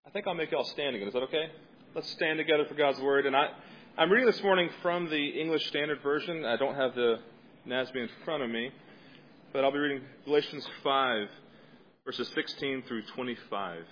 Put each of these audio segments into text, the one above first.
I think I'll make y'all stand again. Is that okay? Let's stand together for God's Word. And I'm reading this morning from the English Standard Version. I don't have the NASB in front of me, but I'll be reading Galatians 5, verses 16 through 25.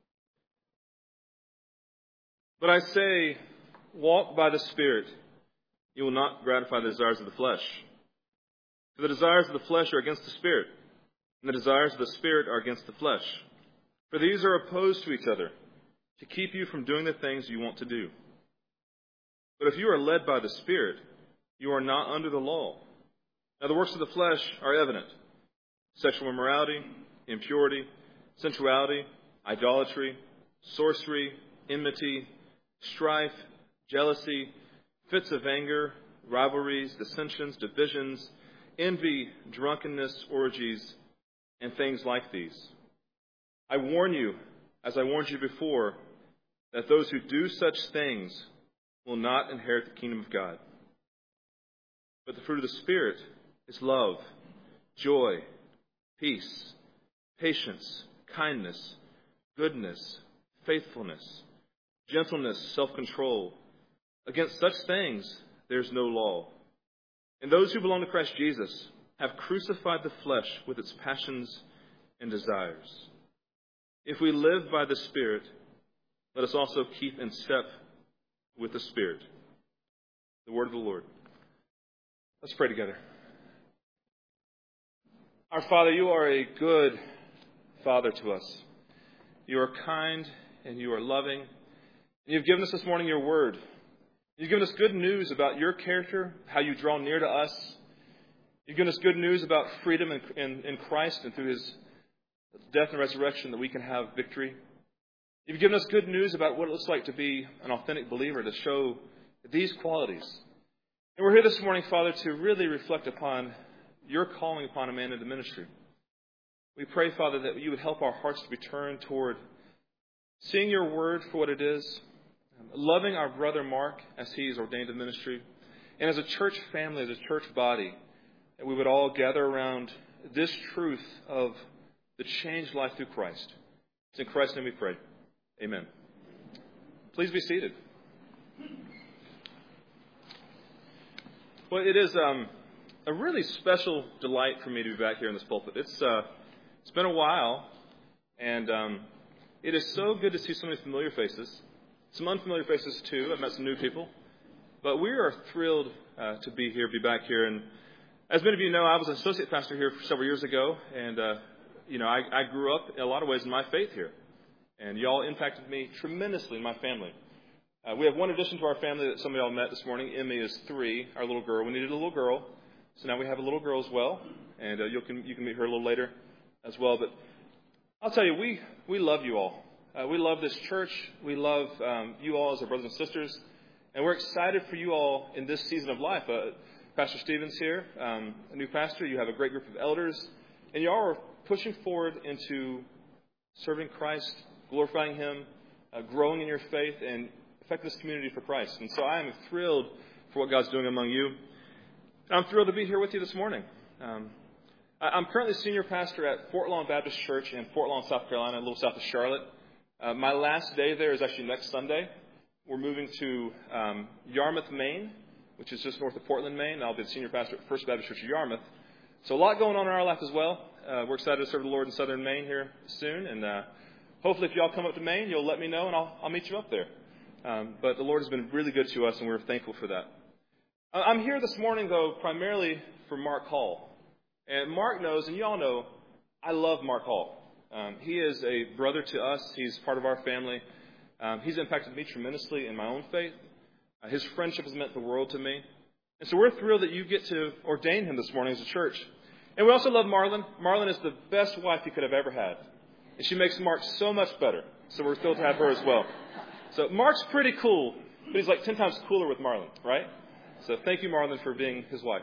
But I say, walk by the Spirit. You will not gratify the desires of the flesh. For the desires of the flesh are against the Spirit, and the desires of the Spirit are against the flesh. For these are opposed to each other, to keep you from doing the things you want to do. But if you are led by the Spirit, you are not under the law. Now the works of the flesh are evident: sexual immorality, impurity, sensuality, idolatry, sorcery, enmity, strife, jealousy, fits of anger, rivalries, dissensions, divisions, envy, drunkenness, orgies, and things like these. I warn you, as I warned you before, that those who do such things will not inherit the kingdom of God. But the fruit of the Spirit is love, joy, peace, patience, kindness, goodness, faithfulness, gentleness, self-control. Against such things there is no law. And those who belong to Christ Jesus have crucified the flesh with its passions and desires. If we live by the Spirit, let us also keep in step with the Spirit. The word of the Lord. Let's pray together. Our Father, you are a good Father to us. You are kind and you are loving. And you've given us this morning your word. You've given us good news about your character, how you draw near to us. You've given us good news about freedom in Christ and through his death and resurrection that we can have victory. You've given us good news about what it looks like to be an authentic believer, to show these qualities. And we're here this morning, Father, to really reflect upon your calling upon a man into ministry. We pray, Father, that you would help our hearts to be turned toward seeing your word for what it is, loving our brother Mark as he is ordained to ministry, and as a church family, as a church body, that we would all gather around this truth of the changed life through Christ. It's in Christ's name we pray. Amen. Please be seated. Well, it is a really special delight for me to be back here in this pulpit. It's been a while, and it is so good to see so many familiar faces. Some unfamiliar faces, too. I've met some new people. But we are thrilled to be back here. And as many of you know, I was an associate pastor here several years ago, and I grew up in a lot of ways in my faith here. And y'all impacted me tremendously in my family. We have one addition to our family that some of y'all met this morning. Emmy is 3, our little girl. We needed a little girl, so now we have a little girl as well. And you can meet her a little later as well. But I'll tell you, we love you all. We love this church. We love you all as our brothers and sisters. And we're excited for you all in this season of life. Pastor Stevens here, a new pastor. You have a great group of elders. And you all are pushing forward into serving Christ, glorifying him, growing in your faith, and affecting this community for Christ. And so I am thrilled for what God's doing among you. And I'm thrilled to be here with you this morning. I'm currently senior pastor at Fort Lawn Baptist Church in Fort Lawn, South Carolina, a little south of Charlotte. My last day there is actually next Sunday. We're moving to Yarmouth, Maine, which is just north of Portland, Maine. I'll be the senior pastor at First Baptist Church of Yarmouth. So a lot going on in our life as well. We're excited to serve the Lord in southern Maine here soon. And hopefully if y'all come up to Maine, you'll let me know and I'll meet you up there. But the Lord has been really good to us and we're thankful for that. I'm here this morning, though, primarily for Mark Hall. And Mark knows, and you all know, I love Mark Hall. He is a brother to us. He's part of our family. He's impacted me tremendously in my own faith. His friendship has meant the world to me. And so we're thrilled that you get to ordain him this morning as a church. And we also love Marlon. Marlon is the best wife you could have ever had. And she makes Mark so much better. So we're thrilled to have her as well. So Mark's pretty cool, but he's like 10 times cooler with Marlon, right? So thank you, Marlon, for being his wife.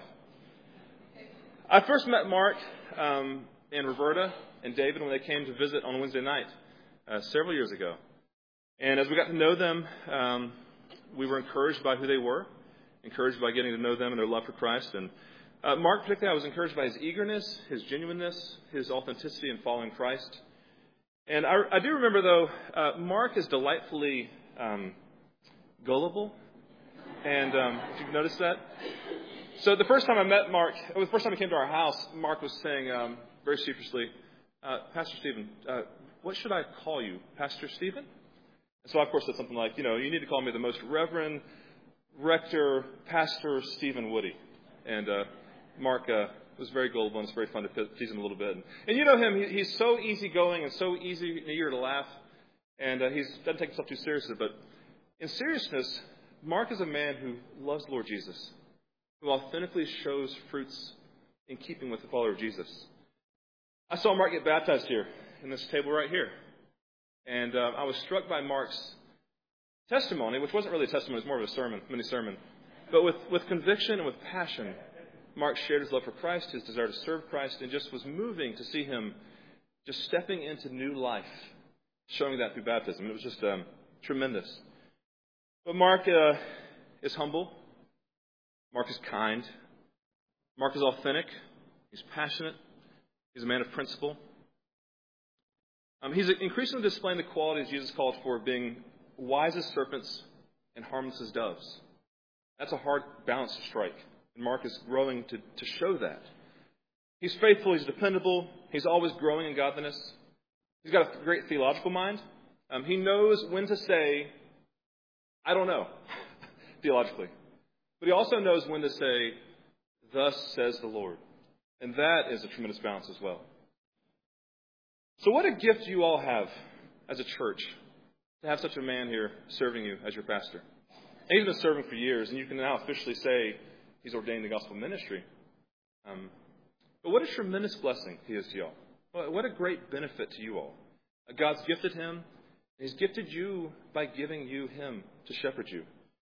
I first met Mark and Roberta and David when they came to visit on Wednesday night several years ago. And as we got to know them, we were encouraged by who they were, encouraged by getting to know them and their love for Christ. And Mark, particularly, I was encouraged by his eagerness, his genuineness, his authenticity in following Christ. And I do remember, though, Mark is delightfully gullible. And if you've noticed that. So the first time I met Mark, the first time he came to our house, Mark was saying very sheepishly, Pastor Stephen, what should I call you? Pastor Stephen? And so I, of course, said something like, you need to call me the most Reverend Rector Pastor Stephen Woody. And Mark was very gullible, and it's very fun to tease him a little bit. And you know him, he's so easygoing and so eager to laugh, and he doesn't take himself too seriously. But in seriousness, Mark is a man who loves the Lord Jesus, who authentically shows fruits in keeping with the follower of Jesus. I saw Mark get baptized here, in this table right here. And I was struck by Mark's testimony, which wasn't really a testimony, it was more of a sermon, mini sermon. But with conviction and with passion, Mark shared his love for Christ, his desire to serve Christ, and just was moving to see him just stepping into new life, showing that through baptism. It was just tremendous. But Mark is humble. Mark is kind. Mark is authentic. He's passionate. He's a man of principle. He's increasingly displaying the qualities Jesus called for, being wise as serpents and harmless as doves. That's a hard balance to strike. And Mark is growing to show that. He's faithful. He's dependable. He's always growing in godliness. He's got a great theological mind. He knows when to say, I don't know, theologically. But he also knows when to say, thus says the Lord. And that is a tremendous balance as well. So what a gift you all have as a church to have such a man here serving you as your pastor. And he's been serving for years, and you can now officially say he's ordained the gospel ministry. But what a tremendous blessing he is to you all. What a great benefit to you all. God's gifted him, and he's gifted you by giving you him to shepherd you.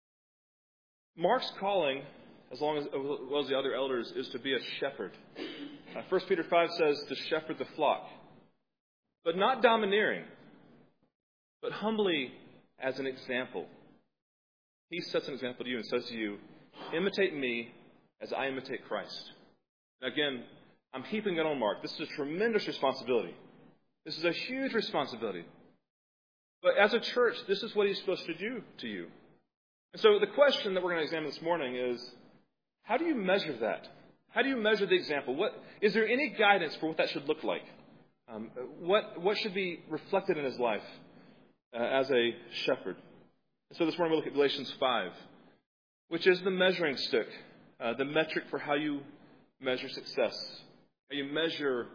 Mark's calling, as well as the other elders, is to be a shepherd. 1 Peter 5 says to shepherd the flock. But not domineering, but humbly as an example. He sets an example to you and says to you, imitate me as I imitate Christ. Now again, I'm heaping it on Mark. This is a tremendous responsibility. This is a huge responsibility. But as a church, this is what he's supposed to do to you. And so the question that we're going to examine this morning is, how do you measure that? How do you measure the example? Is there any guidance for what that should look like? What should be reflected in his life as a shepherd? So this morning we'll look at Galatians 5, which is the measuring stick, the metric for how you measure success, how you measure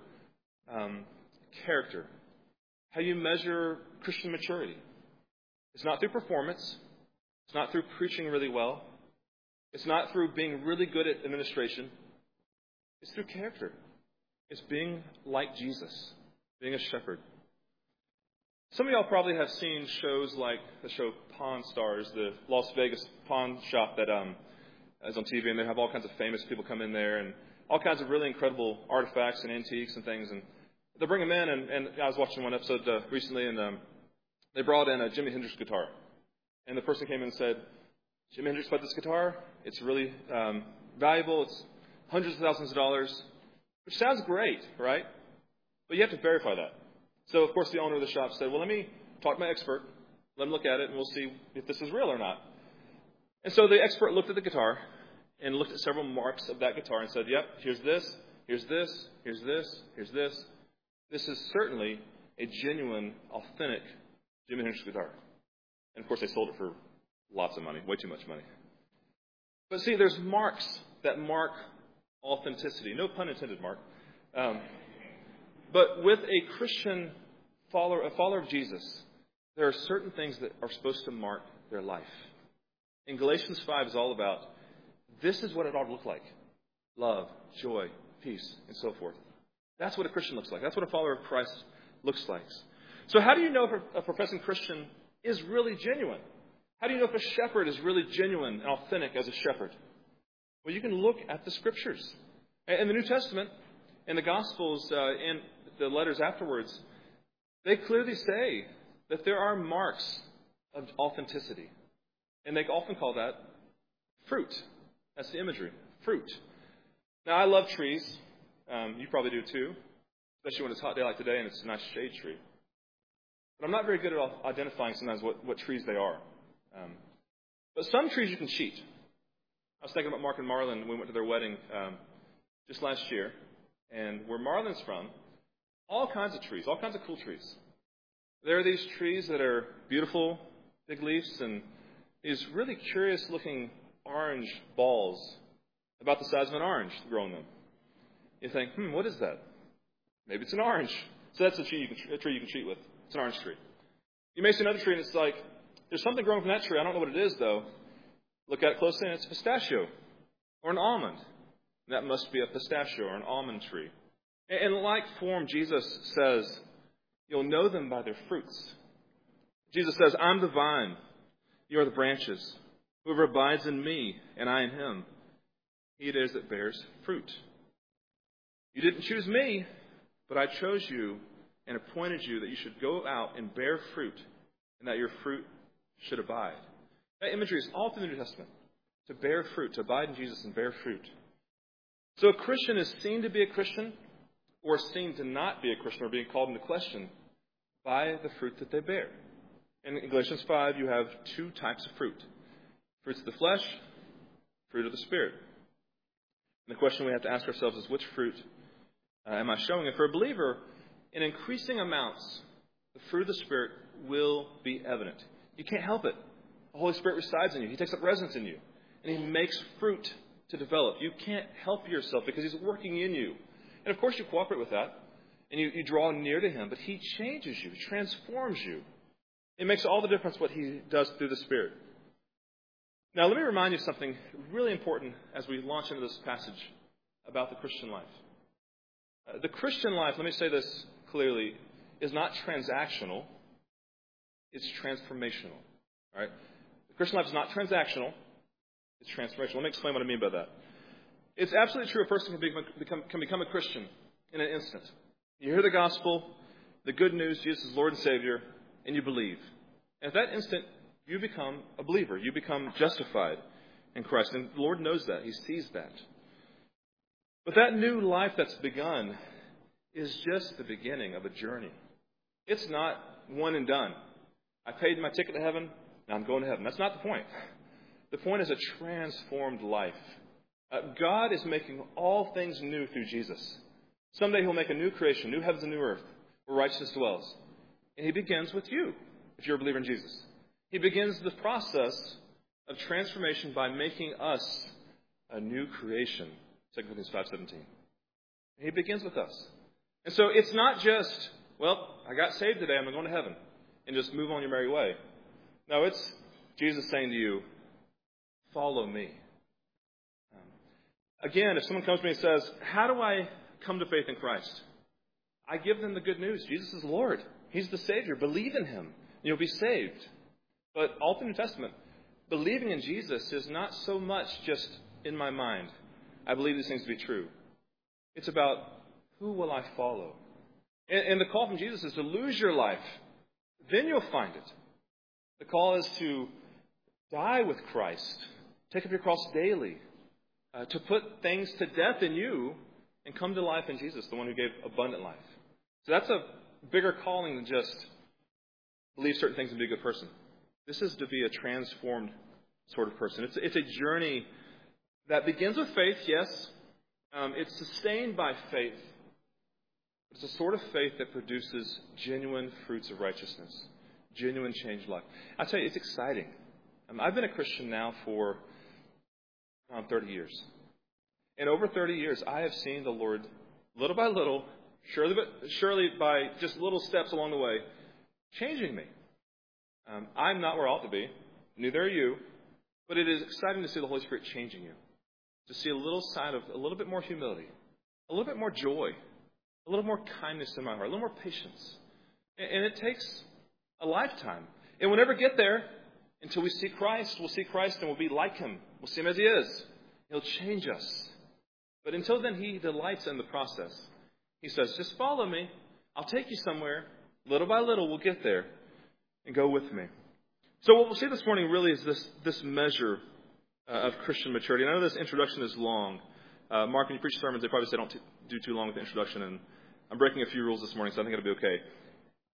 character, how you measure Christian maturity. It's not through performance. It's not through preaching really well. It's not through being really good at administration. It's through character. It's being like Jesus, being a shepherd. Some of y'all probably have seen shows like the show Pawn Stars, the Las Vegas pawn shop that is on TV, and they have all kinds of famous people come in there and all kinds of really incredible artifacts and antiques and things. And they bring them in, and I was watching one episode recently, and they brought in a Jimi Hendrix guitar. And the person came in and said, Jimi Hendrix played this guitar. It's really valuable. It's hundreds of thousands of dollars, which sounds great, right? But you have to verify that. So, of course, the owner of the shop said, well, let me talk to my expert. Let him look at it, and we'll see if this is real or not. And so the expert looked at the guitar and looked at several marks of that guitar and said, yep, here's this, here's this, here's this, here's this. This is certainly a genuine, authentic Jimi Hendrix guitar. And, of course, they sold it for lots of money, way too much money. But see, there's marks that mark authenticity. No pun intended, Mark. But with a Christian follower, a follower of Jesus, there are certain things that are supposed to mark their life. And Galatians 5 is all about, this is what it ought to look like. Love, joy, peace, and so forth. That's what a Christian looks like. That's what a follower of Christ looks like. So how do you know if a professing Christian is really genuine? How do you know if a shepherd is really genuine and authentic as a shepherd? Well, you can look at the Scriptures. In the New Testament, in the Gospels, and the letters afterwards, they clearly say that there are marks of authenticity. And they often call that fruit. That's the imagery, fruit. Now, I love trees. You probably do too, especially when it's a hot day like today and it's a nice shade tree. But I'm not very good at identifying sometimes what trees they are. But some trees you can cheat. I was thinking about Mark and Marlon when we went to their wedding just last year. And where Marlon's from, all kinds of trees, all kinds of cool trees. There are these trees that are beautiful, big leaves, and these really curious-looking orange balls about the size of an orange growing them. You think, what is that? Maybe it's an orange. So that's a tree you can cheat with. It's an orange tree. You may see another tree, and it's like, there's something growing from that tree. I don't know what it is, though. Look at it closely, and it's a pistachio or an almond. And that must be a pistachio or an almond tree. In like form, Jesus says, you'll know them by their fruits. Jesus says, I'm the vine. You are the branches. Whoever abides in me and I in him, he it is that bears fruit. You didn't choose me, but I chose you and appointed you that you should go out and bear fruit, and that your fruit should abide. That imagery is all through the New Testament. To bear fruit, to abide in Jesus and bear fruit. So a Christian is seen to be a Christian, or seen to not be a Christian, or being called into question by the fruit that they bear. In Galatians 5, you have two types of fruit. Fruits of the flesh, fruit of the Spirit. And the question we have to ask ourselves is, which fruit am I showing? And for a believer, in increasing amounts, the fruit of the Spirit will be evident. You can't help it. The Holy Spirit resides in you. He takes up residence in you. And He makes fruit to develop. You can't help yourself because He's working in you. And of course you cooperate with that. And you draw near to Him. But He changes you. He transforms you. It makes all the difference what He does through the Spirit. Now let me remind you of something really important as we launch into this passage about the Christian life. The Christian life, let me say this clearly, is not transactional. It's transformational. All right? The Christian life is not transactional. It's transformational. Let me explain what I mean by that. It's absolutely true a person can become a Christian in an instant. You hear the gospel, the good news, Jesus is Lord and Savior, and you believe. And at that instant, you become a believer. You become justified in Christ. And the Lord knows that. He sees that. But that new life that's begun is just the beginning of a journey. It's not one and done. I paid my ticket to heaven, now I'm going to heaven. That's not the point. The point is a transformed life. God is making all things new through Jesus. Someday He'll make a new creation, new heavens and new earth, where righteousness dwells. And He begins with you, if you're a believer in Jesus. He begins the process of transformation by making us a new creation. 2 Corinthians 5:17. He begins with us. And so it's not just, well, I got saved today, I'm going to heaven, and just move on your merry way. No, it's Jesus saying to you, follow me. Again, if someone comes to me and says, how do I come to faith in Christ? I give them the good news. Jesus is Lord. He's the Savior. Believe in Him, and you'll be saved. But all through the New Testament, believing in Jesus is not so much just in my mind. I believe these things to be true. It's about who will I follow? And the call from Jesus is to lose your life. Then you'll find it. The call is to die with Christ. Take up your cross daily. To put things to death in you and come to life in Jesus, the one who gave abundant life. So that's a bigger calling than just believe certain things and be a good person. This is to be a transformed sort of person. It's a journey that begins with faith, yes. It's sustained by faith. It's a sort of faith that produces genuine fruits of righteousness, genuine changed life. I tell you, it's exciting. I've been a Christian now for around 30 years. And over 30 years, I have seen the Lord, little by little, surely by just little steps along the way, changing me. I'm not where I ought to be. Neither are you. But it is exciting to see the Holy Spirit changing you. To see a little side of a little bit more humility, a little bit more joy, a little more kindness in my heart, a little more patience. And it takes a lifetime. And we'll never get there until we see Christ. We'll see Christ and we'll be like Him. We'll see Him as He is. He'll change us. But until then, He delights in the process. He says, just follow me. I'll take you somewhere. Little by little, we'll get there. And go with me. So what we'll see this morning really is this measure of Christian maturity. And I know this introduction is long. Mark, when you preach sermons, they probably say don't do too long with the introduction. And I'm breaking a few rules this morning, so I think it'll be okay.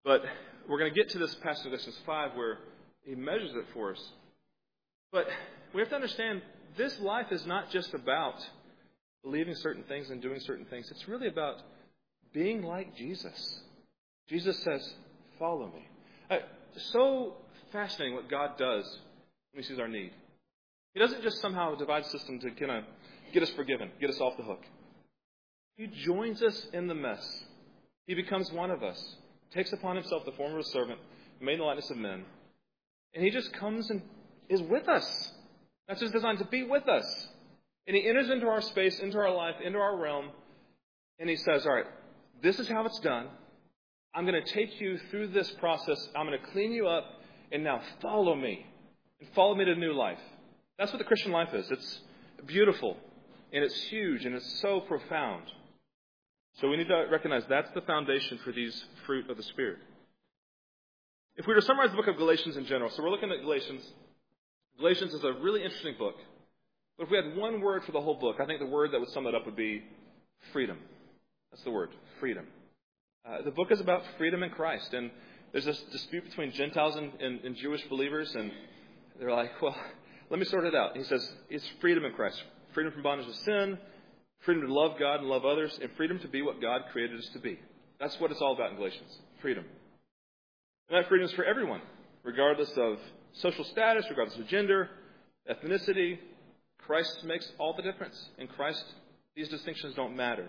But we're going to get to this passage in Galatians 5 where he measures it for us. But we have to understand this life is not just about believing certain things and doing certain things. It's really about being like Jesus. Jesus says, follow me. So fascinating what God does when he sees our need. He doesn't just somehow devise a system to kind of get us forgiven, get us off the hook. He joins us in the mess. He becomes one of us, takes upon himself the form of a servant, made in the likeness of men, and he just comes and is with us. That's his design, to be with us. And he enters into our space, into our life, into our realm, and he says, all right, this is how it's done. I'm going to take you through this process. I'm going to clean you up, and now follow me. And follow me to new life. That's what the Christian life is. It's beautiful, and it's huge, and it's so profound. So we need to recognize that's the foundation for these fruit of the Spirit. If we were to summarize the book of Galatians in general, so we're looking at Galatians. Galatians is a really interesting book. But if we had one word for the whole book, I think the word that would sum it up would be freedom. That's the word, freedom. The book is about freedom in Christ. And there's this dispute between Gentiles and Jewish believers, and they're like, well, let me sort it out. He says it's freedom in Christ. Freedom from bondage to sin, freedom to love God and love others, and freedom to be what God created us to be. That's what it's all about in Galatians, freedom. And that freedom is for everyone, regardless of social status, regardless of gender, ethnicity. Christ makes all the difference. In Christ, these distinctions don't matter.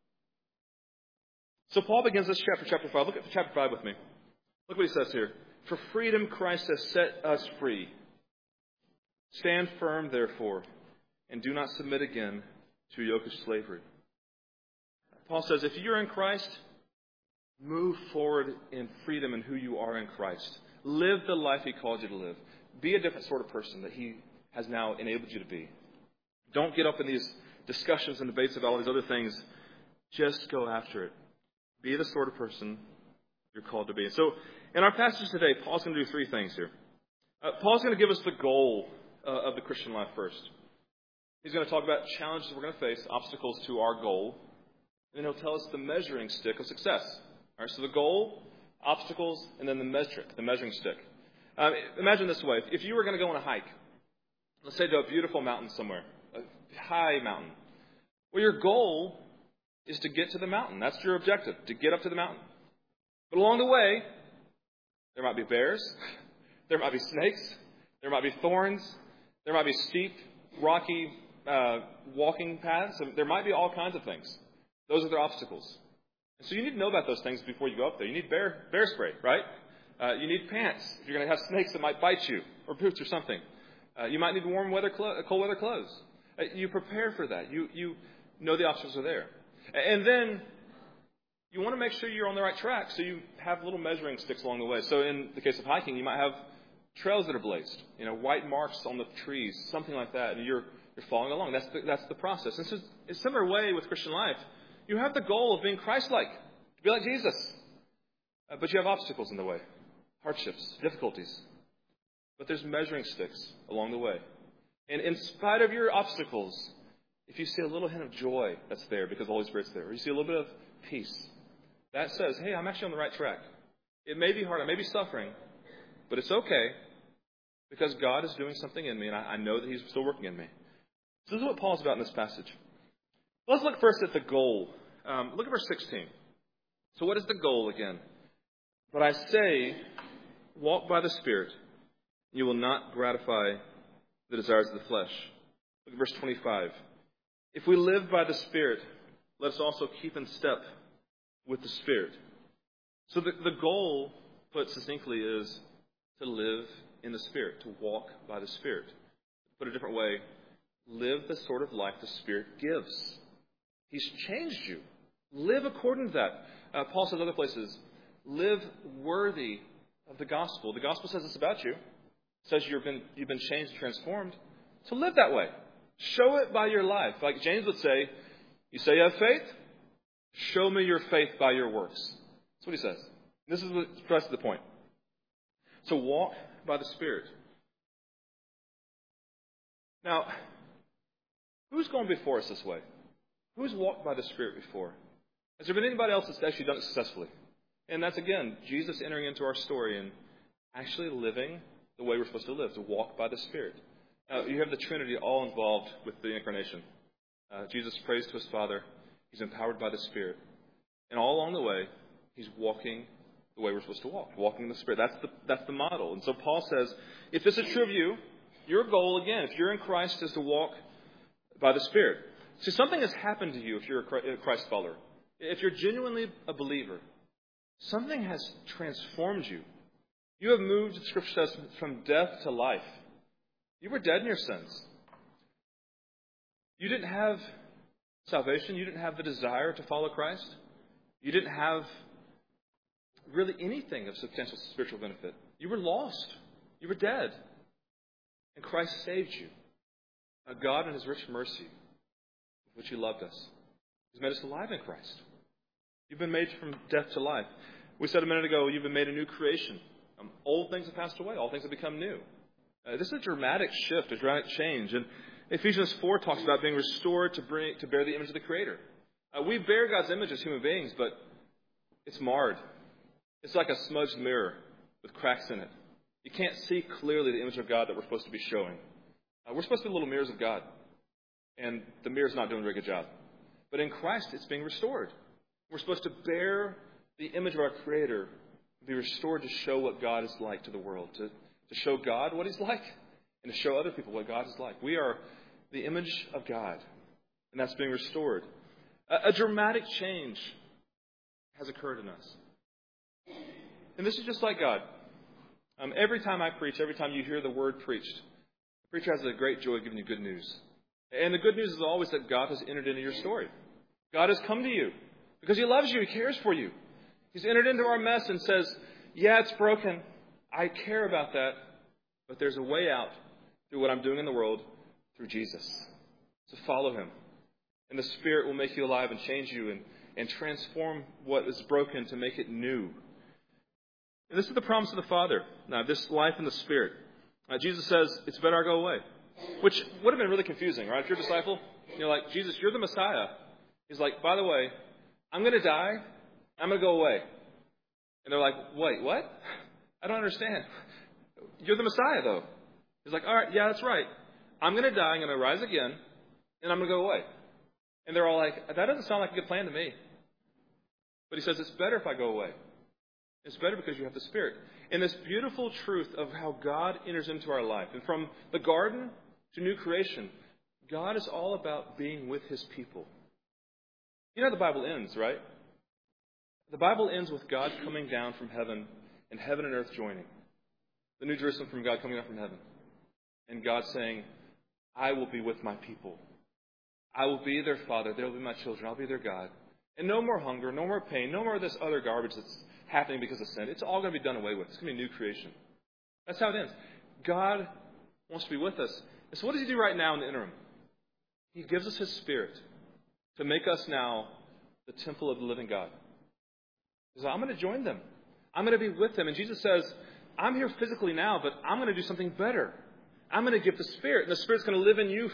So Paul begins this chapter 5. Look at chapter 5 with me. Look what he says here. For freedom Christ has set us free. Stand firm, therefore, and do not submit again to a yoke of slavery. Paul says, if you're in Christ, move forward in freedom in who you are in Christ. Live the life he called you to live. Be a different sort of person that he has now enabled you to be. Don't get up in these discussions and debates about all these other things. Just go after it. Be the sort of person you're called to be. So, in our passage today, Paul's going to do three things here. Paul's going to give us the goal of the Christian life first. He's going to talk about challenges we're going to face, obstacles to our goal. And then he'll tell us the measuring stick of success. All right, so the goal, obstacles, and then the metric, the measuring stick. Imagine this way. If you were going to go on a hike, let's say to a beautiful mountain somewhere, a high mountain. Well, your goal is to get to the mountain. That's your objective, to get up to the mountain. But along the way, there might be bears, there might be snakes, there might be thorns, there might be steep, rocky walking paths. There might be all kinds of things. Those are the obstacles. And so you need to know about those things before you go up there. You need bear spray, right? You need pants if you're going to have snakes that might bite you, or boots or something. You might need cold weather clothes. You prepare for that. You know the obstacles are there. And then you want to make sure you're on the right track, so you have little measuring sticks along the way. So in the case of hiking, you might have trails that are blazed, white marks on the trees, something like that, and you're following along. That's the process. And so in a similar way with Christian life, you have the goal of being Christ-like, to be like Jesus. But you have obstacles in the way, hardships, difficulties. But there's measuring sticks along the way. And in spite of your obstacles, if you see a little hint of joy that's there because the Holy Spirit's there, or you see a little bit of peace, that says, hey, I'm actually on the right track. It may be hard, I may be suffering, but it's okay because God is doing something in me, and I know that He's still working in me. So this is what Paul's about in this passage. Let's look first at the goal. Look at verse 16. So what is the goal again? But I say, walk by the Spirit, and you will not gratify the desires of the flesh. Look at verse 25. If we live by the Spirit, let us also keep in step with the Spirit. So the goal, put succinctly, is to live in the Spirit, to walk by the Spirit. Put a different way, live the sort of life the Spirit gives. He's changed you. Live according to that. Paul says other places, live worthy of the gospel. The gospel says it's about you. It says you've been changed and transformed. So live that way. Show it by your life. Like James would say, you say you have faith? Show me your faith by your works. That's what he says. This is the rest of the point. So walk by the Spirit. Now, who's gone before us this way? Who's walked by the Spirit before? Has there been anybody else that's actually done it successfully? And that's, again, Jesus entering into our story and actually living the way we're supposed to live, to walk by the Spirit. You have the Trinity all involved with the incarnation. Jesus prays to his Father. He's empowered by the Spirit. And all along the way, he's walking the way we're supposed to walk, walking in the Spirit. That's the model. And so Paul says, if this is true of you, your goal, again, if you're in Christ, is to walk by the Spirit. See, something has happened to you if you're a Christ follower. If you're genuinely a believer, something has transformed you. You have moved, the Scripture says, from death to life. You were dead in your sins. You didn't have salvation. You didn't have the desire to follow Christ. You didn't have really anything of substantial spiritual benefit. You were lost. You were dead. And Christ saved you. God in his rich mercy, with which he loved us, has made us alive in Christ. You've been made from death to life. We said a minute ago, you've been made a new creation. Old things have passed away. All things have become new. This is a dramatic shift, a dramatic change. And Ephesians 4 talks about being restored to bear the image of the Creator. We bear God's image as human beings, but it's marred. It's like a smudged mirror with cracks in it. You can't see clearly the image of God that we're supposed to be showing. We're supposed to be little mirrors of God, and the mirror's not doing a very good job. But in Christ, it's being restored. We're supposed to bear the image of our Creator, be restored to show what God is like to the world, to show God what he's like, and to show other people what God is like. We are the image of God, and that's being restored. A dramatic change has occurred in us. And this is just like God. Every time I preach, every time you hear the word preached, the preacher has a great joy of giving you good news. And the good news is always that God has entered into your story. God has come to you because he loves you. He cares for you. He's entered into our mess and says, yeah, it's broken. I care about that. But there's a way out through what I'm doing in the world through Jesus. So follow him. And the Spirit will make you alive and change you and transform what is broken to make it new. And this is the promise of the Father. Now, this life in the Spirit. Jesus says, it's better I go away. Which would have been really confusing, right? If you're a disciple, you're like, Jesus, you're the Messiah. He's like, by the way, I'm going to die. I'm going to go away. And they're like, wait, what? I don't understand. You're the Messiah, though. He's like, all right, yeah, that's right. I'm going to die. I'm going to rise again. And I'm going to go away. And they're all like, that doesn't sound like a good plan to me. But he says, it's better if I go away. It's better because you have the Spirit. And this beautiful truth of how God enters into our life. And from the garden to new creation, God is all about being with his people. You know how the Bible ends, right? The Bible ends with God coming down from heaven and heaven and earth joining. The New Jerusalem from God coming down from heaven. And God saying, I will be with my people. I will be their Father. They will be my children. I'll be their God. And no more hunger, no more pain, no more of this other garbage that's happening because of sin. It's all going to be done away with. It's going to be a new creation. That's how it ends. God wants to be with us. And so what does he do right now in the interim? He gives us his Spirit to make us now the temple of the living God. He says, I'm going to join them. I'm going to be with them. And Jesus says, I'm here physically now, but I'm going to do something better. I'm going to give the Spirit. And the Spirit's going to live in you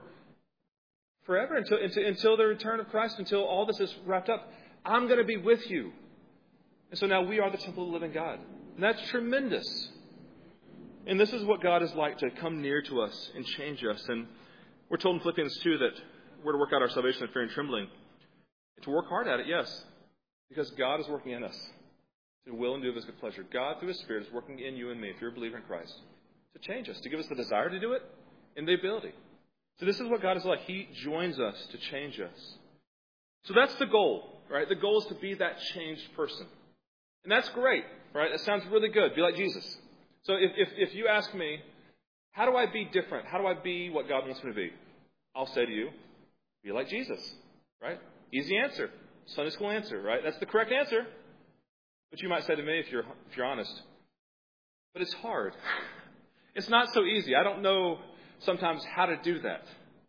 forever until the return of Christ, until all this is wrapped up. I'm going to be with you. And so now we are the temple of the living God. And that's tremendous. And this is what God is like, to come near to us and change us. And we're told in Philippians 2 that we're to work out our salvation in fear and trembling. And to work hard at it, yes. Because God is working in us to will and do of his good pleasure. God, through his Spirit, is working in you and me, if you're a believer in Christ, to change us, to give us the desire to do it and the ability. So this is what God is like. He joins us to change us. So that's the goal, right? The goal is to be that changed person. And that's great, right? That sounds really good. Be like Jesus. So if you ask me, how do I be different? How do I be what God wants me to be? I'll say to you, be like Jesus, right? Easy answer. Sunday school answer, right? That's the correct answer. But you might say to me, if you're honest, but it's hard. It's not so easy. I don't know sometimes how to do that.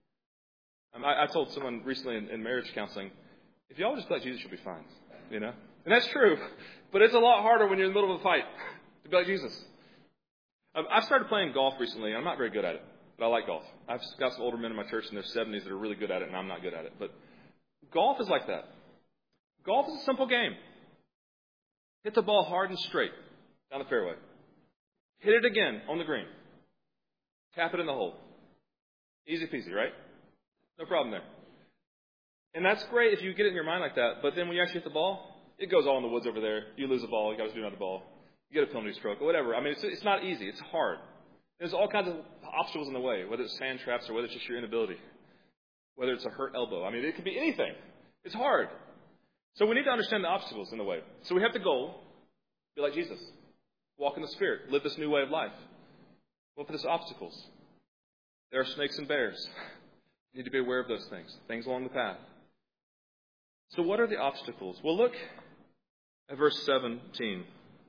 I told someone recently in marriage counseling, if y'all just be like Jesus, you'll be fine. You know? And that's true. But it's a lot harder when you're in the middle of a fight to be like Jesus. I've started playing golf recently. I'm not very good at it, but I like golf. I've got some older men in my church in their 70s that are really good at it, and I'm not good at it. But golf is like that. Golf is a simple game. Hit the ball hard and straight down the fairway. Hit it again on the green. Tap it in the hole. Easy peasy, right? No problem there. And that's great if you get it in your mind like that. But then when you actually hit the ball, it goes all in the woods over there. You lose the ball. You got to do another ball. You get a penalty stroke or whatever. I mean, it's not easy. It's hard. There's all kinds of obstacles in the way, whether it's sand traps or whether it's just your inability, whether it's a hurt elbow. I mean, it could be anything. It's hard. So we need to understand the obstacles in the way. So we have the goal, be like Jesus, walk in the Spirit, live this new way of life. Well, for these obstacles, there are snakes and bears. You need to be aware of those things along the path. So what are the obstacles? Well, look at verse 17.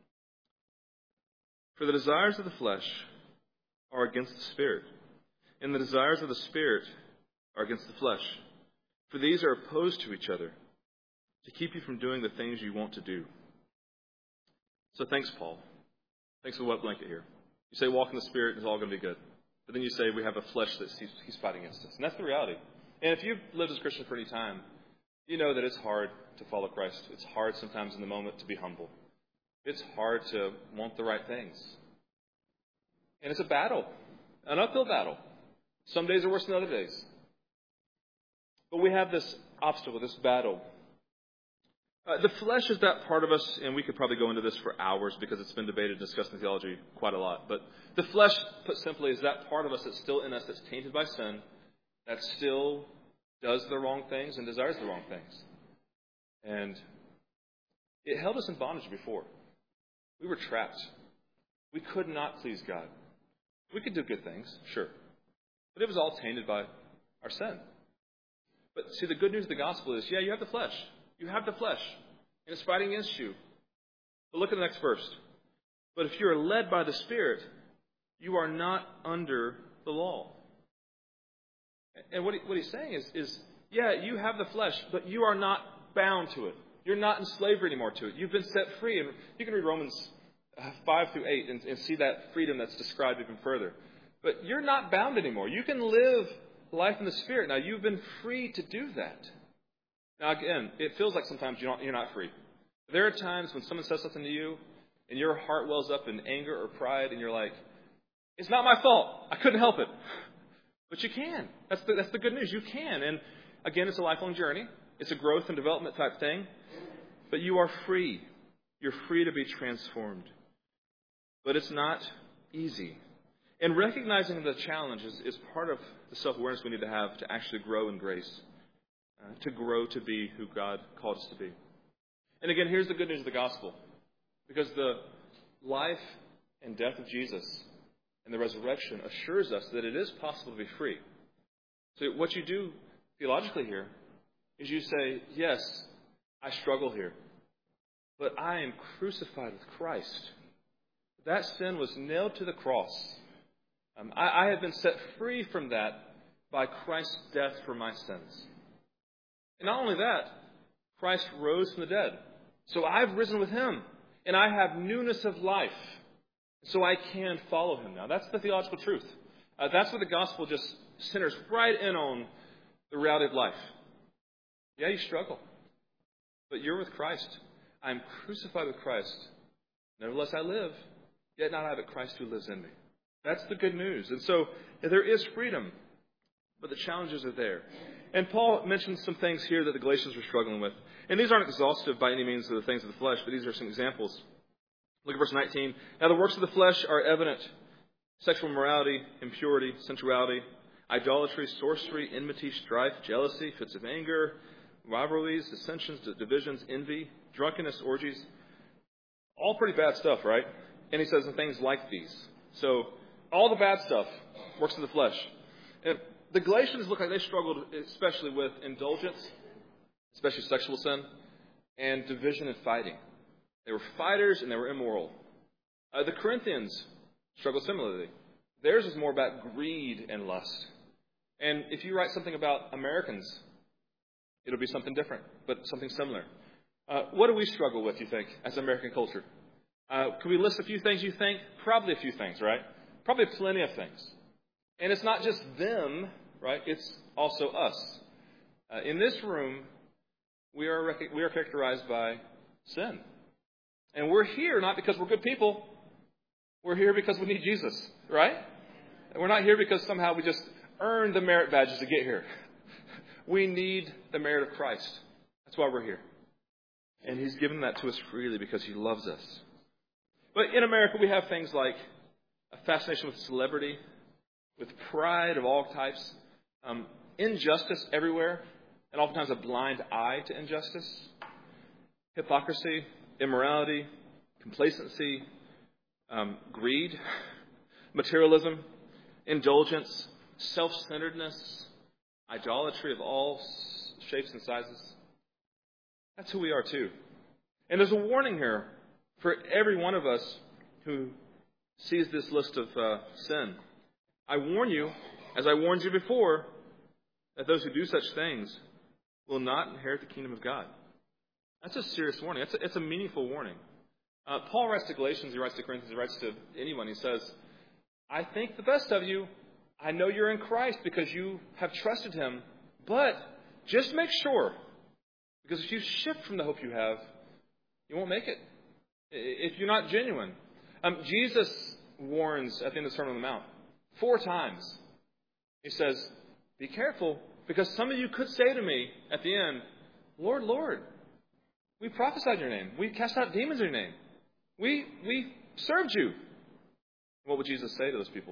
For the desires of the flesh are against the Spirit, and the desires of the Spirit are against the flesh. For these are opposed to each other, to keep you from doing the things you want to do. So thanks, Paul. Thanks for the wet blanket here. You say walk in the Spirit and it's all going to be good. But then you say we have a flesh that he's fighting against us. And that's the reality. And if you've lived as a Christian for any time, you know that it's hard to follow Christ. It's hard sometimes in the moment to be humble. It's hard to want the right things. And it's a battle, an uphill battle. Some days are worse than other days. But we have this obstacle, this battle. The flesh is that part of us, and we could probably go into this for hours because it's been debated and discussed in theology quite a lot. But the flesh, put simply, is that part of us that's still in us, that's tainted by sin, that still does the wrong things and desires the wrong things. And it held us in bondage before. We were trapped. We could not please God. We could do good things, sure. But it was all tainted by our sin. But see, the good news of the gospel is, yeah, you have the flesh. You have the flesh. And it's fighting against you. But look at the next verse. But if you are led by the Spirit, you are not under the law. And what he's saying is, yeah, you have the flesh, but you are not bound to it. You're not in slavery anymore to it. You've been set free. And you can read Romans 5 through 8 and see that freedom that's described even further. But you're not bound anymore. You can live life in the Spirit. Now, you've been free to do that. Now, again, it feels like sometimes you're not free. There are times when someone says something to you and your heart wells up in anger or pride and you're like, it's not my fault. I couldn't help it. But you can. That's the good news. You can. And again, it's a lifelong journey. It's a growth and development type thing. But you are free. You're free to be transformed. But it's not easy. And recognizing the challenge is part of the self-awareness we need to have to actually grow in grace. To grow to be who God called us to be. And again, here's the good news of the gospel. Because the life and death of Jesus and the resurrection assures us that it is possible to be free. So what you do theologically here is you say, yes, I struggle here, but I am crucified with Christ. That sin was nailed to the cross. I have been set free from that by Christ's death for my sins. And not only that, Christ rose from the dead. So I've risen with him, and I have newness of life. So I can follow him now. That's the theological truth. That's where the gospel just centers right in on the reality of life. Yeah, you struggle, but you're with Christ. I'm crucified with Christ. Nevertheless, I live, yet not I, but Christ who lives in me. That's the good news. And so there is freedom, but the challenges are there. And Paul mentions some things here that the Galatians were struggling with. And these aren't exhaustive by any means of the things of the flesh, but these are some examples. Look at verse 19. Now the works of the flesh are evident. Sexual immorality, impurity, sensuality, idolatry, sorcery, enmity, strife, jealousy, fits of anger, rivalries, dissensions, divisions, envy, drunkenness, orgies. All pretty bad stuff, right? And he says, and things like these. So all the bad stuff, works of the flesh. And the Galatians look like they struggled especially with indulgence, especially sexual sin, and division and fighting. They were fighters and they were immoral. The Corinthians struggled similarly. Theirs is more about greed and lust. And if you write something about Americans, it'll be something different, but something similar. What do we struggle with, you think, as American culture? Can we list a few things you think? Probably a few things, right? Probably plenty of things. And it's not just them, right? It's also us. In this room, we are characterized by sin. And we're here not because we're good people. We're here because we need Jesus, right? We're not here because somehow we just earned the merit badges to get here. We need the merit of Christ. That's why we're here. And He's given that to us freely because He loves us. But in America, we have things like a fascination with celebrity, with pride of all types, injustice everywhere, and oftentimes a blind eye to injustice, hypocrisy, immorality, complacency, greed, materialism, indulgence, self-centeredness, idolatry of all shapes and sizes. That's who we are too. And there's a warning here for every one of us who sees this list of sin. I warn you, as I warned you before, that those who do such things will not inherit the kingdom of God. That's a serious warning. It's a meaningful warning. Paul writes to Galatians, he writes to Corinthians, he writes to anyone. He says, I think the best of you. I know you're in Christ because you have trusted Him. But just make sure, because if you shift from the hope you have, you won't make it. If you're not genuine. Jesus warns at the end of the Sermon on the Mount 4 times. He says, be careful, because some of you could say to me at the end, Lord, Lord, we prophesied in your name. We cast out demons in your name. We served you. What would Jesus say to those people?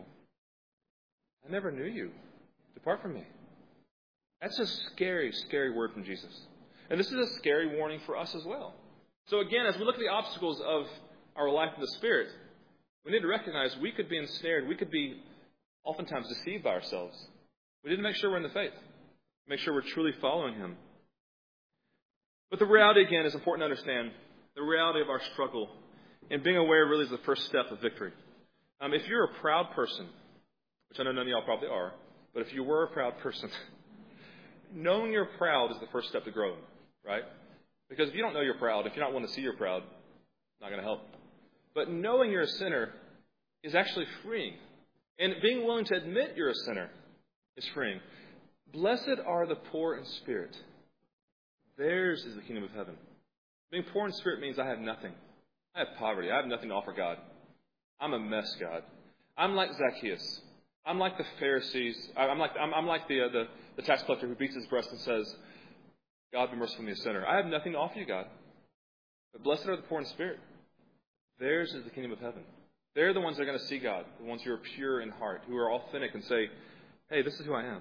I never knew you. Depart from me. That's a scary, scary word from Jesus. And this is a scary warning for us as well. So again, as we look at the obstacles of our life in the Spirit, we need to recognize we could be ensnared. We could be oftentimes deceived by ourselves. We need to make sure we're in the faith. Make sure we're truly following Him. But the reality, again, is important to understand. The reality of our struggle. And being aware really is the first step of victory. If you're a proud person, which I know none of y'all probably are, but if you were a proud person, knowing you're proud is the first step to growing, right? Because if you don't know you're proud, if you're not willing to see you're proud, it's not going to help. But knowing you're a sinner is actually freeing. And being willing to admit you're a sinner is freeing. Blessed are the poor in spirit. Theirs is the kingdom of heaven. Being poor in spirit means I have nothing. I have poverty. I have nothing to offer God. I'm a mess, God. I'm like Zacchaeus. I'm like the Pharisees. I'm like the tax collector who beats his breast and says, God, be merciful to me, a sinner. I have nothing to offer you, God. But blessed are the poor in spirit. Theirs is the kingdom of heaven. They're the ones that are going to see God, the ones who are pure in heart, who are authentic and say, hey, this is who I am.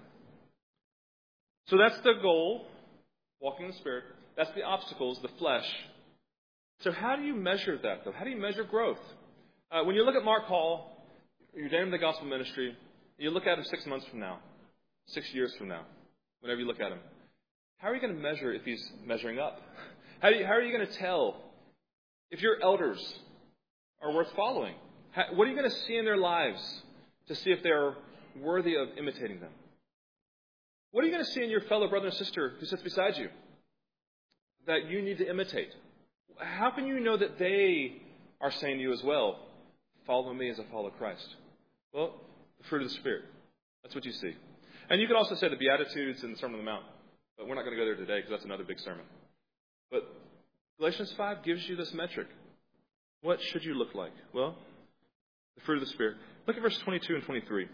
So that's the goal, walking in the Spirit. That's the obstacles, the flesh. So how do you measure that, though? How do you measure growth? When you look at Mark Hall, you're doing the gospel ministry, you look at him 6 months from now, 6 years from now, whenever you look at him, how are you going to measure if he's measuring up? How are you going to tell if your elders are worth following? What are you going to see in their lives to see if they're worthy of imitating them? What are you going to see in your fellow brother and sister who sits beside you that you need to imitate? How can you know that they are saying to you as well, follow me as I follow Christ? Well, the fruit of the Spirit. That's what you see. And you could also say the Beatitudes and the Sermon on the Mount. But we're not going to go there today because that's another big sermon. But Galatians 5 gives you this metric. What should you look like? Well, the fruit of the Spirit. Look at verses 22 and 23.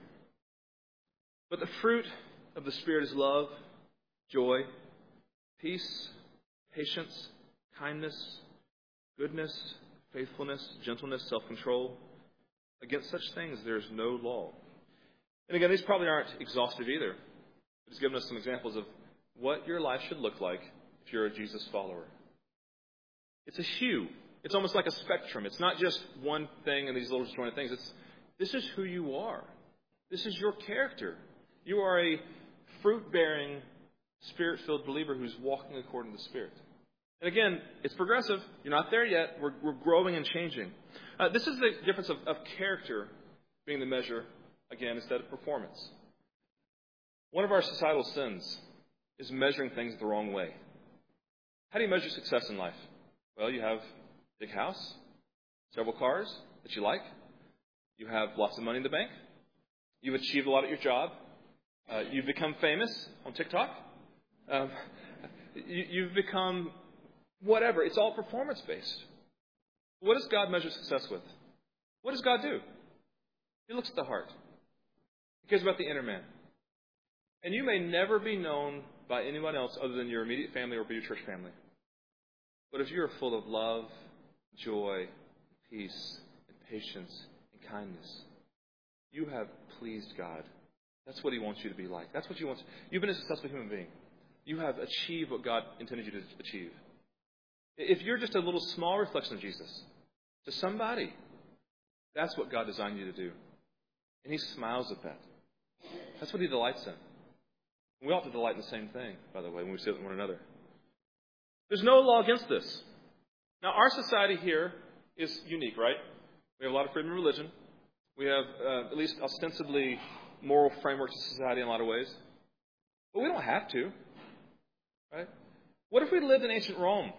But the fruit of the Spirit is love, joy, peace, patience, kindness, goodness, faithfulness, gentleness, self-control. Against such things there is no law. And again, these probably aren't exhaustive either. But he's given us some examples of what your life should look like if you're a Jesus follower. It's a hue. It's almost like a spectrum. It's not just one thing and these little disjointed things. This is who you are. This is your character. You are a fruit-bearing, Spirit-filled believer who's walking according to the Spirit. And again, it's progressive. You're not there yet. We're growing and changing. This is the difference of character being the measure, again, instead of performance. One of our societal sins is measuring things the wrong way. How do you measure success in life? Well, you have a big house, several cars that you like. You have lots of money in the bank. You've achieved a lot at your job. You've become famous on TikTok. You've become whatever. It's all performance-based. What does God measure success with? What does God do? He looks at the heart. He cares about the inner man. And you may never be known by anyone else other than your immediate family or your church family. But if you are full of love, joy, peace, and patience, and kindness, you have pleased God. That's what He wants you to be like. That's what you want. You've been a successful human being. You have achieved what God intended you to achieve. If you're just a little small reflection of Jesus to somebody, that's what God designed you to do. And He smiles at that. That's what He delights in. And we ought to delight in the same thing, by the way, when we see it with one another. There's no law against this. Now, our society here is unique, right? We have a lot of freedom of religion. We have at least ostensibly moral frameworks of society in a lot of ways. But we don't have to. Right? What if we lived in ancient Rome?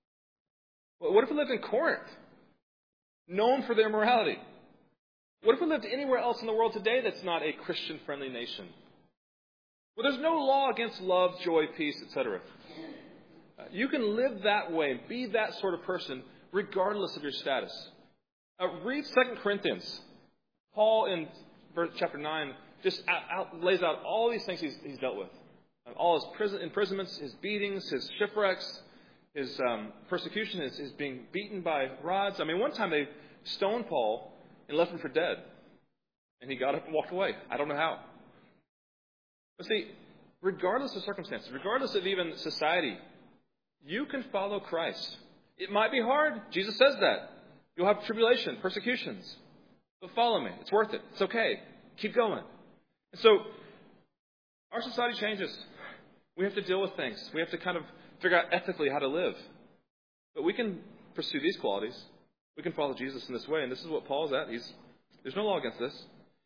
What if we lived in Corinth, known for their morality? What if we lived anywhere else in the world today that's not a Christian-friendly nation? Well, there's no law against love, joy, peace, etc. You can live that way and be that sort of person regardless of your status. Read 2 Corinthians. Paul in chapter 9 just lays out all these things he's dealt with. All his imprisonments, his beatings, his shipwrecks, his persecution, his being beaten by rods. I mean, one time they stoned Paul and left him for dead. And he got up and walked away. I don't know how. But see, regardless of circumstances, regardless of even society, you can follow Christ. It might be hard. Jesus says that. You'll have tribulation, persecutions. But follow me. It's worth it. It's okay. Keep going. And so, our society changes. We have to deal with things. We have to kind of figure out ethically how to live. But we can pursue these qualities. We can follow Jesus in this way. And this is what Paul's at. There's no law against this.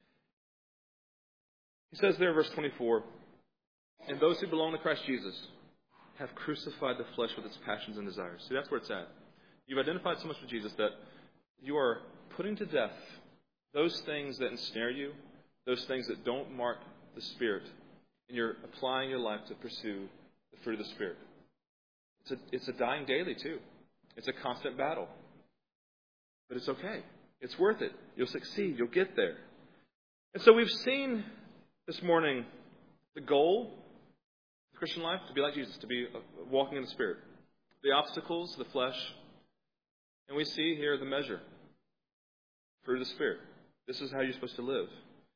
He says there in verse 24, and those who belong to Christ Jesus have crucified the flesh with its passions and desires. See, that's where it's at. You've identified so much with Jesus that you are putting to death those things that ensnare you, those things that don't mark the Spirit, and you're applying your life to pursue the fruit of the Spirit. It's a dying daily, too. It's a constant battle. But it's okay. It's worth it. You'll succeed. You'll get there. And so we've seen this morning the goal of Christian life, to be like Jesus, to be walking in the Spirit. The obstacles, the flesh. And we see here the measure. Fruit of the Spirit. This is how you're supposed to live.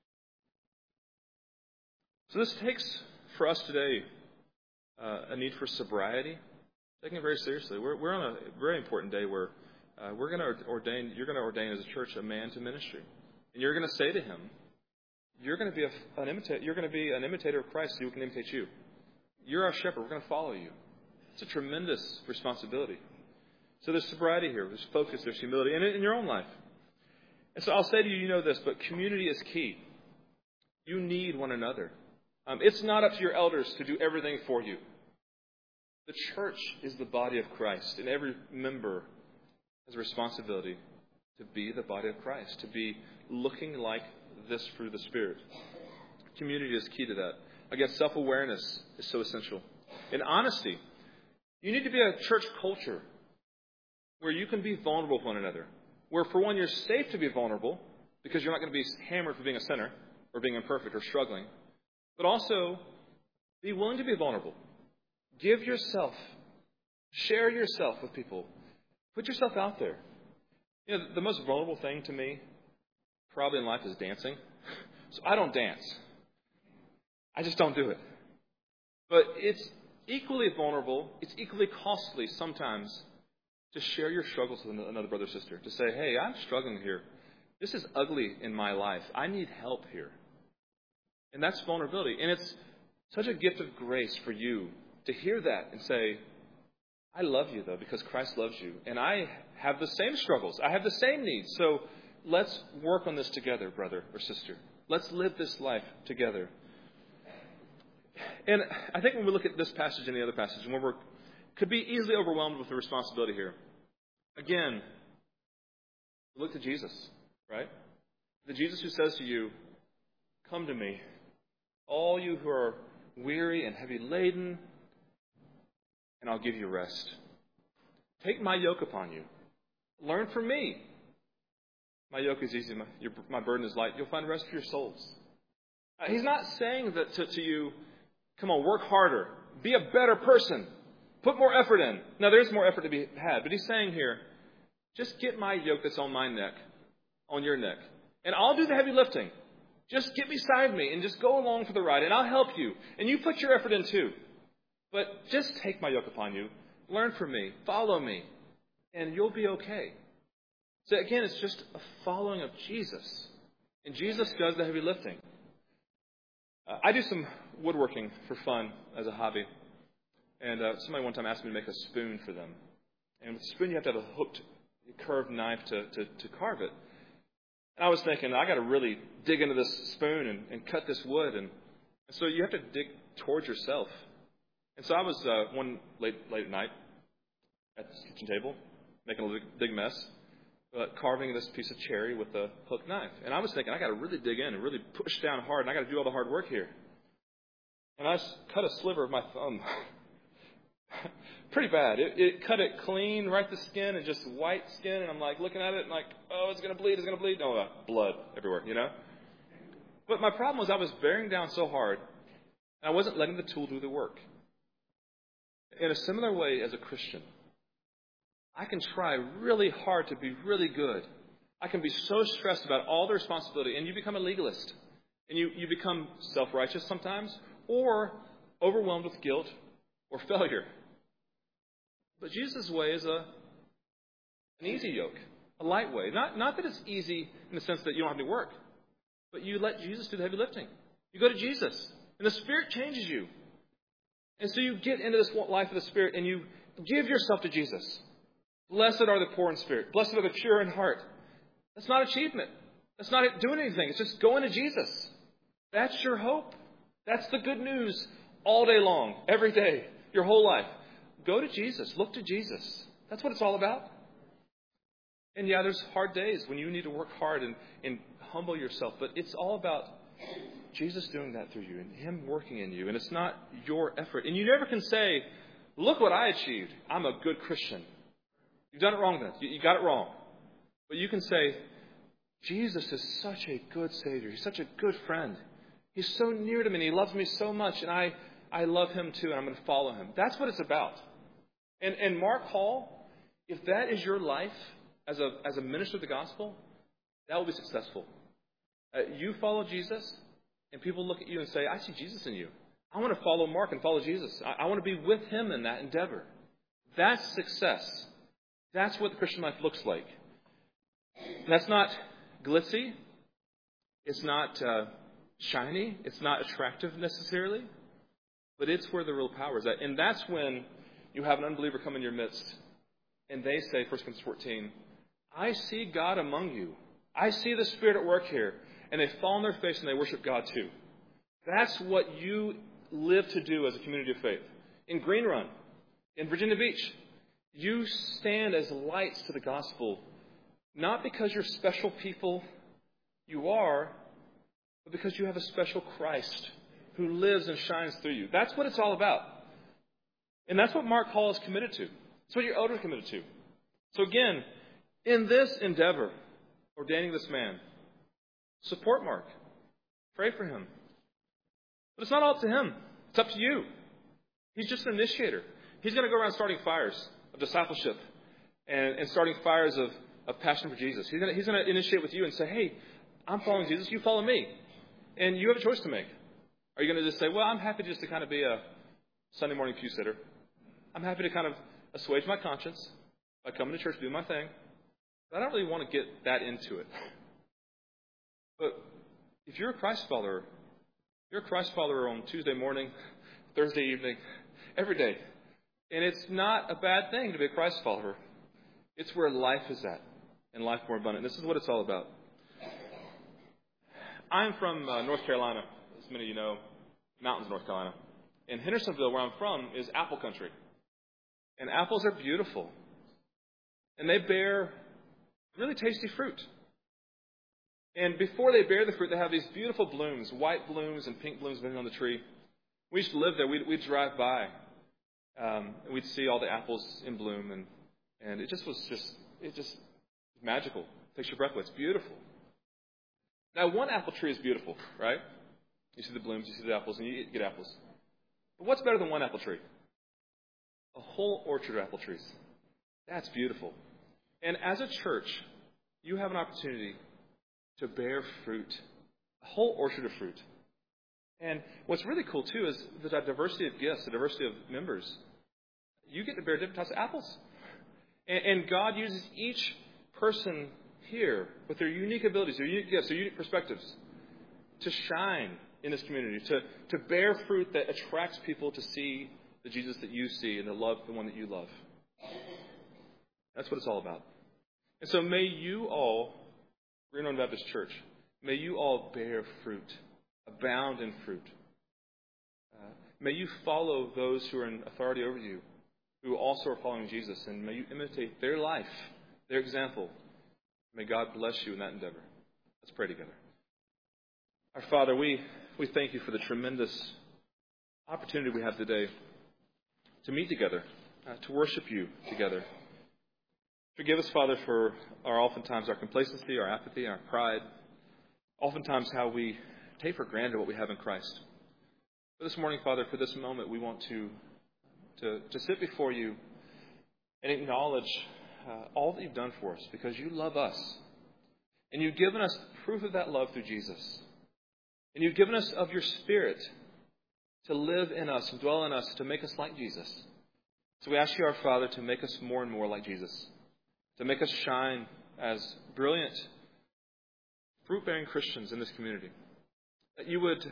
So this takes, for us today, a need for sobriety. Taking it very seriously. We're on a very important day where you're going to ordain as a church a man to ministry. And you're going to say to him, you're going to be an imitator of Christ so he can imitate you. You're our shepherd. We're going to follow you. It's a tremendous responsibility. So there's sobriety here. There's focus. There's humility. And in your own life. And so I'll say to you, you know this, but community is key. You need one another. It's not up to your elders to do everything for you. The church is the body of Christ, and every member has a responsibility to be the body of Christ, to be looking like this fruit of the Spirit. Community is key to that. Again, self-awareness is so essential. And honesty. You need to be a church culture where you can be vulnerable with one another. Where, for one, you're safe to be vulnerable because you're not going to be hammered for being a sinner or being imperfect or struggling. But also, be willing to be vulnerable. Give yourself. Share yourself with people. Put yourself out there. You know, the most vulnerable thing to me, probably in life, is dancing. So I don't dance. I just don't do it. But it's equally vulnerable. It's equally costly sometimes to share your struggles with another brother or sister. To say, hey, I'm struggling here. This is ugly in my life. I need help here. And that's vulnerability. And it's such a gift of grace for you to hear that and say, I love you, though, because Christ loves you. And I have the same struggles. I have the same needs. So let's work on this together, brother or sister. Let's live this life together. And I think when we look at this passage and the other passage, and when we could be easily overwhelmed with the responsibility here. Again, look to Jesus, right? The Jesus who says to you, come to me, all you who are weary and heavy laden, and I'll give you rest. Take my yoke upon you. Learn from me. My yoke is easy, my burden is light. You'll find rest for your souls. He's not saying that to you, come on, work harder. Be a better person. Put more effort in. Now, there's more effort to be had. But he's saying here, just get my yoke that's on my neck, on your neck. And I'll do the heavy lifting. Just get beside me and just go along for the ride. And I'll help you. And you put your effort in too. But just take my yoke upon you. Learn from me. Follow me. And you'll be okay. So again, it's just a following of Jesus. And Jesus does the heavy lifting. I do some woodworking for fun as a hobby. And somebody one time asked me to make a spoon for them. And with a spoon, you have to have a hooked, curved knife to carve it. And I was thinking, I got to really dig into this spoon and cut this wood. And so you have to dig towards yourself. And so I was one late at night at this kitchen table, making a big mess, carving this piece of cherry with a hooked knife. And I was thinking, I got to really dig in and really push down hard, and I got to do all the hard work here. And I cut a sliver of my thumb. Pretty bad. It cut it clean, right to the skin, and just white skin. And I'm like looking at it and like, oh, it's going to bleed, it's going to bleed. No, blood everywhere, you know. But my problem was I was bearing down so hard, and I wasn't letting the tool do the work. In a similar way as a Christian, I can try really hard to be really good. I can be so stressed about all the responsibility, and you become a legalist. And you become self-righteous sometimes, or overwhelmed with guilt or failure. But Jesus' way is an easy yoke, a light way. Not that it's easy in the sense that you don't have to work, but you let Jesus do the heavy lifting. You go to Jesus, and the Spirit changes you. And so you get into this life of the Spirit, and you give yourself to Jesus. Blessed are the poor in spirit. Blessed are the pure in heart. That's not achievement. That's not doing anything. It's just going to Jesus. That's your hope. That's the good news all day long, every day, your whole life. Go to Jesus. Look to Jesus. That's what it's all about. And yeah, there's hard days when you need to work hard and humble yourself. But it's all about Jesus doing that through you and Him working in you. And it's not your effort. And you never can say, look what I achieved. I'm a good Christian. You've done it wrong then. You got it wrong. But you can say, Jesus is such a good Savior. He's such a good friend. He's so near to me and He loves me so much. And I love Him too, and I'm going to follow Him. That's what it's about. And Mark Hall, if that is your life as a minister of the gospel, that will be successful. You follow Jesus, and people look at you and say, I see Jesus in you. I want to follow Mark and follow Jesus. I want to be with him in that endeavor. That's success. That's what the Christian life looks like. And that's not glitzy. It's not shiny. It's not attractive necessarily. But it's where the real power is at. And that's when you have an unbeliever come in your midst. And they say, 1 Corinthians 14, I see God among you. I see the Spirit at work here. And they fall on their face and they worship God too. That's what you live to do as a community of faith. In Green Run, in Virginia Beach, you stand as lights to the gospel, not because you're special people, you are, but because you have a special Christ who lives and shines through you. That's what it's all about. And that's what Mark Hall is committed to. That's what your elders are committed to. So again, in this endeavor, ordaining this man, support Mark. Pray for him. But it's not all up to him. It's up to you. He's just an initiator. He's going to go around starting fires of discipleship and starting fires of passion for Jesus. He's going to initiate with you and say, hey, I'm following Jesus. You follow me. And you have a choice to make. Are you going to just say, well, I'm happy just to kind of be a Sunday morning pew sitter. I'm happy to kind of assuage my conscience by coming to church, doing my thing. But I don't really want to get that into it. But if you're a Christ follower, you're a Christ follower on Tuesday morning, Thursday evening, every day. And it's not a bad thing to be a Christ follower. It's where life is at, and life more abundant. This is what it's all about. I'm from North Carolina, as many of you know, mountains, North Carolina. And Hendersonville, where I'm from, is apple country. And apples are beautiful. And they bear really tasty fruit. And before they bear the fruit, they have these beautiful blooms, white blooms and pink blooms on the tree. We used to live there. We'd drive by. And we'd see all the apples in bloom. And it just It's magical. It takes your breath away. It's beautiful. Now, one apple tree is beautiful, right? You see the blooms, you see the apples, and you get apples. But what's better than one apple tree? A whole orchard of apple trees. That's beautiful. And as a church, you have an opportunity to bear fruit. A whole orchard of fruit. And what's really cool, too, is the diversity of gifts, the diversity of members. You get to bear different types of apples. And God uses each person here with their unique abilities, their unique gifts, their unique perspectives to shine in this community, to bear fruit that attracts people to see the Jesus that you see and to love the one that you love. That's what it's all about. And so may you all, Green Run Baptist Church, may you all bear fruit, abound in fruit. May you follow those who are in authority over you, who also are following Jesus, and may you imitate their life, their example. May God bless you in that endeavor. Let's pray together. Our Father, we thank you for the tremendous opportunity we have today to meet together, to worship you together. Forgive us, Father, for oftentimes our complacency, our apathy, our pride, oftentimes how we take for granted what we have in Christ. But this morning, Father, for this moment, we want to sit before you and acknowledge all that you've done for us, because you love us. And you've given us proof of that love through Jesus. And you've given us of your Spirit to live in us and dwell in us, to make us like Jesus. So we ask you, our Father, to make us more and more like Jesus, to make us shine as brilliant, fruit-bearing Christians in this community. That you would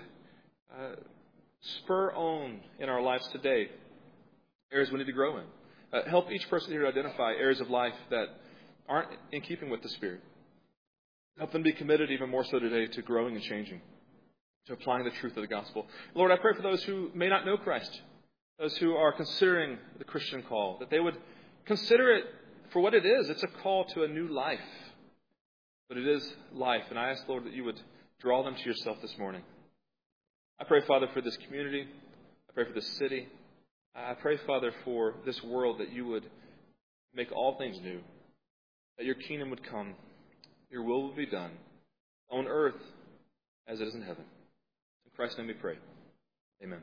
spur on in our lives today areas we need to grow in. Help each person here to identify areas of life that aren't in keeping with the Spirit. Help them be committed even more so today to growing and changing, to applying the truth of the gospel. Lord, I pray for those who may not know Christ, those who are considering the Christian call, that they would consider it for what it is. It's a call to a new life. But it is life. And I ask, Lord, that you would draw them to yourself this morning. I pray, Father, for this community. I pray for this city. I pray, Father, for this world, that you would make all things new, that your kingdom would come, your will would be done on earth as it is in heaven. In Christ's name we pray. Amen.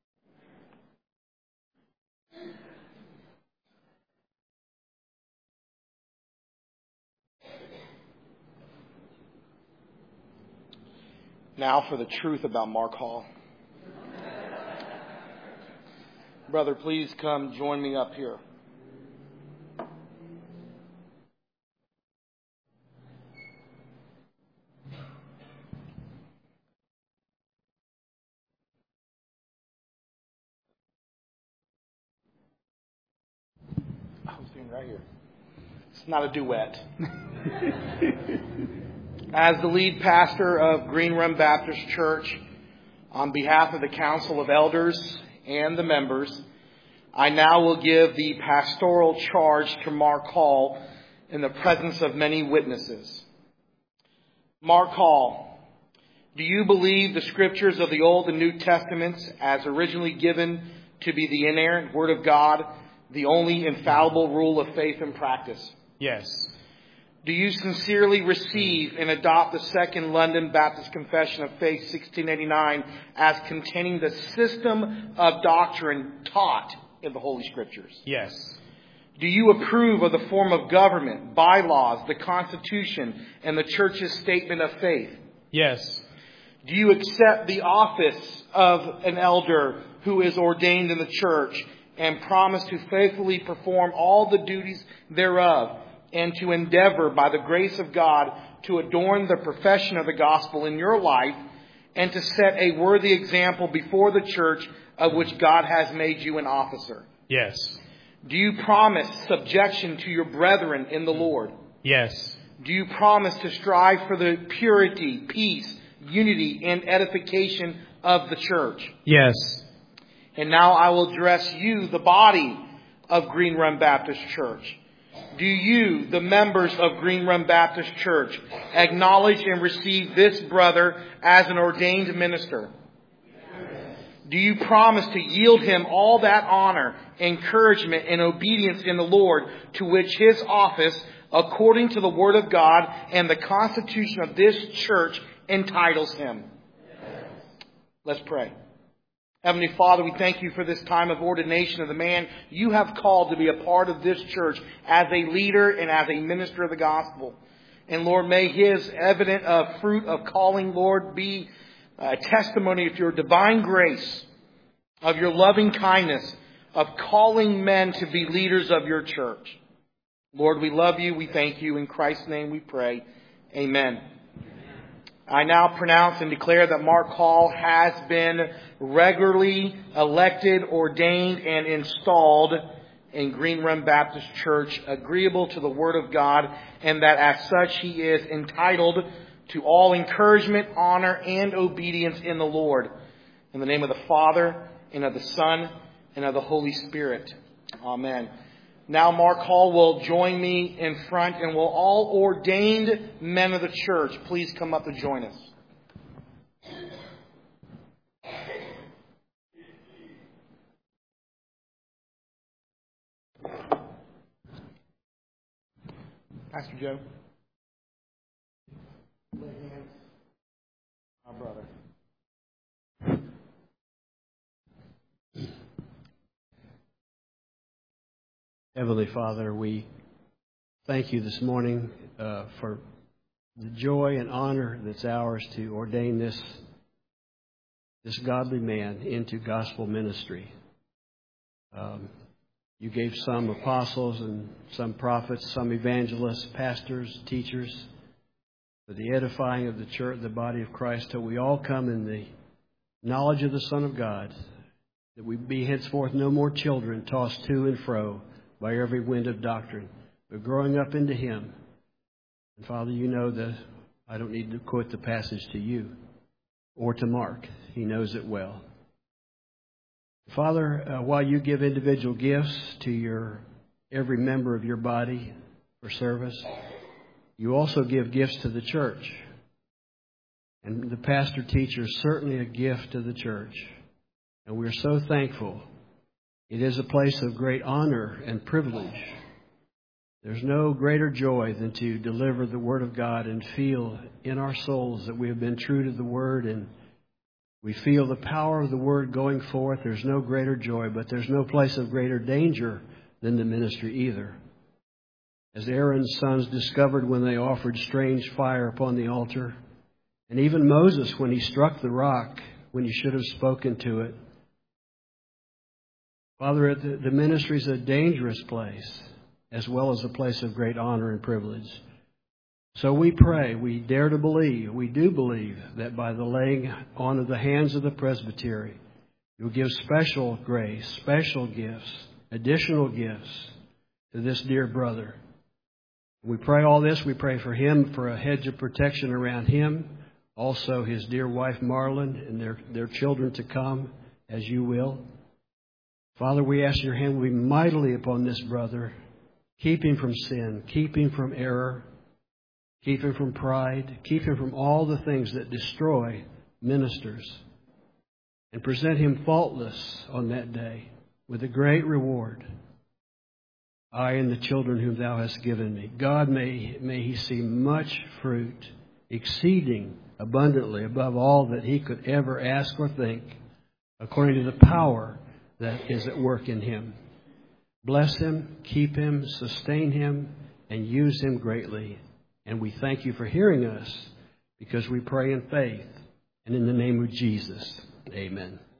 Now for the truth about Mark Hall. Brother, please come join me up here. I was doing right here. It's not a duet. As the lead pastor of Green Run Baptist Church, on behalf of the Council of Elders and the members, I now will give the pastoral charge to Mark Hall in the presence of many witnesses. Mark Hall, do you believe the scriptures of the Old and New Testaments as originally given to be the inerrant Word of God, the only infallible rule of faith and practice? Yes. Do you sincerely receive and adopt the Second London Baptist Confession of Faith, 1689, as containing the system of doctrine taught in the Holy Scriptures? Yes. Do you approve of the form of government, bylaws, the Constitution, and the Church's statement of faith? Yes. Do you accept the office of an elder who is ordained in the church and promise to faithfully perform all the duties thereof, and to endeavor by the grace of God to adorn the profession of the gospel in your life, and to set a worthy example before the church of which God has made you an officer? Yes. Do you promise subjection to your brethren in the Lord? Yes. Do you promise to strive for the purity, peace, unity, and edification of the church? Yes. And now I will address you, the body of Green Run Baptist Church. Do you, the members of Green Run Baptist Church, acknowledge and receive this brother as an ordained minister? Do you promise to yield him all that honor, encouragement, and obedience in the Lord to which his office according to the Word of God and the Constitution of this church entitles him. Let's pray. Heavenly Father, we thank you for this time of ordination of the man you have called to be a part of this church as a leader and as a minister of the gospel. And Lord, may his evident fruit of calling, Lord, be a testimony of your divine grace, of your loving kindness, of calling men to be leaders of your church. Lord, we love you. We thank you. In Christ's name we pray. Amen. I now pronounce and declare that Mark Hall has been regularly elected, ordained, and installed in Green Run Baptist Church, agreeable to the Word of God, and that as such he is entitled to all encouragement, honor, and obedience in the Lord. In the name of the Father, and of the Son, and of the Holy Spirit. Amen. Now Mark Hall will join me in front, and will all ordained men of the church please come up to join us. Pastor Joe. Lay hands. Our brother. Heavenly Father, we thank you this morning for the joy and honor that's ours to ordain this godly man into gospel ministry. You gave some apostles and some prophets, some evangelists, pastors, teachers, for the edifying of the church, the body of Christ, till we all come in the knowledge of the Son of God, that we be henceforth no more children tossed to and fro by every wind of doctrine, but growing up into Him. And Father, you know that I don't need to quote the passage to you or to Mark. He knows it well. Father, while you give individual gifts to every member of your body for service, you also give gifts to the church. And the pastor teacher is certainly a gift to the church. And we're so thankful. It is a place of great honor and privilege. There's no greater joy than to deliver the Word of God and feel in our souls that we have been true to the Word, and we feel the power of the Word going forth. There's no greater joy, but there's no place of greater danger than the ministry either. As Aaron's sons discovered when they offered strange fire upon the altar, and even Moses when he struck the rock when he should have spoken to it. Father, the ministry is a dangerous place, as well as a place of great honor and privilege. So we pray, we dare to believe, we do believe that by the laying on of the hands of the presbytery, you'll give special grace, special gifts, additional gifts to this dear brother. We pray all this. We pray for him, for a hedge of protection around him, also his dear wife Marlon and their children to come, as you will. Father, we ask your hand will be mightily upon this brother. Keep him from sin, keep him from error, keep him from pride, keep him from all the things that destroy ministers, and present him faultless on that day with a great reward. I and the children whom thou hast given me. God, may he see much fruit, exceeding abundantly above all that he could ever ask or think, according to the power that is at work in him. Bless him, keep him, sustain him, and use him greatly. And we thank you for hearing us, because we pray in faith and in the name of Jesus. Amen.